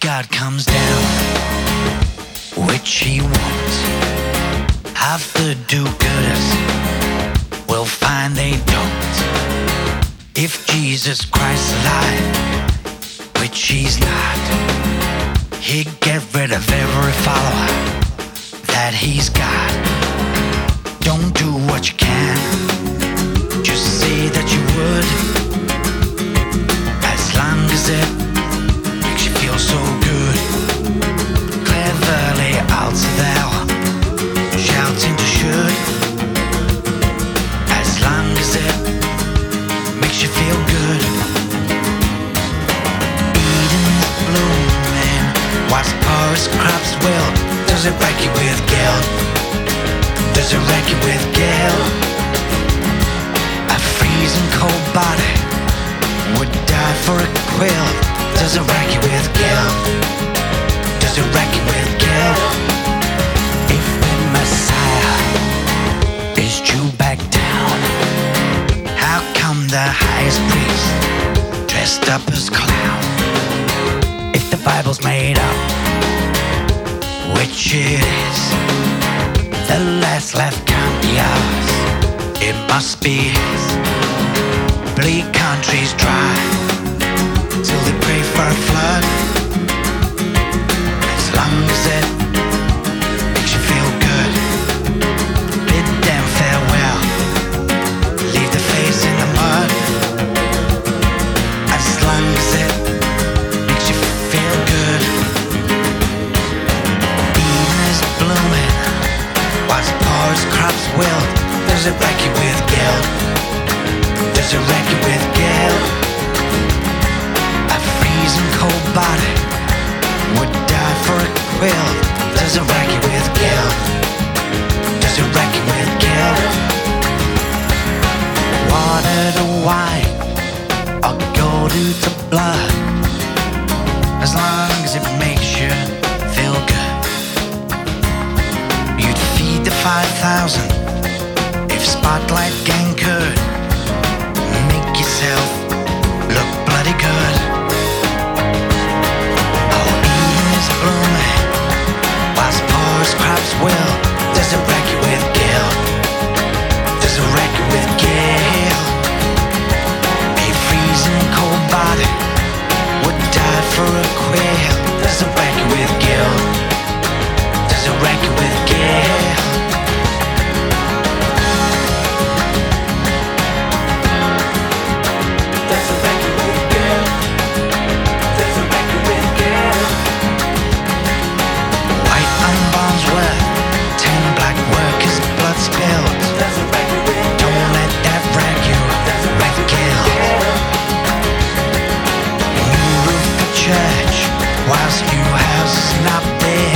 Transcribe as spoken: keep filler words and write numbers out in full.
God comes down, which he won't, have the do-gooders will find they don't. If Jesus Christ's alive, which he's not, he'd get rid of every follower that he's got. Don't do what you can, just say that you would, as long as it makes you feel so good. Cleverly also thou shouting to should, as long as it makes you feel good. Eden's blooming whilst forest crops wilt. Does it wreck you with guilt? Does it wreck you with guilt? A freezing cold body would die for a quilt. Does it wreck you with guilt? Does it wreck you with guilt? If the Messiah is due back down, how come the highest priest dressed up as clown? If the Bible's made up, which it is, the last left can't be ours, it must be his. Bleak countries dry till they pray for a flood, as long as it makes you feel good. Bid them farewell, leave the face in the mud, as long as it makes you feel good. Eden is blooming whilst forest crops wilt. Does it wreck you with guilt? Does it wreck you with guilt? A freezing cold body would die for a quilt. Does it wreck you with guilt? Does it wreck you with guilt? Water to wine or gold to blood, as long as it makes you feel good. You'd feed the five thousand if Spotlight Gang could make yourself look bloody good. Oh, Eden is blooming whilst forest crops will. Does it wreck you with guilt? Does it wreck you with guilt? A freezing cold body would die for a quilt. Does it wreck you with guilt? Does it wreck you with guilt? Whilst you have not been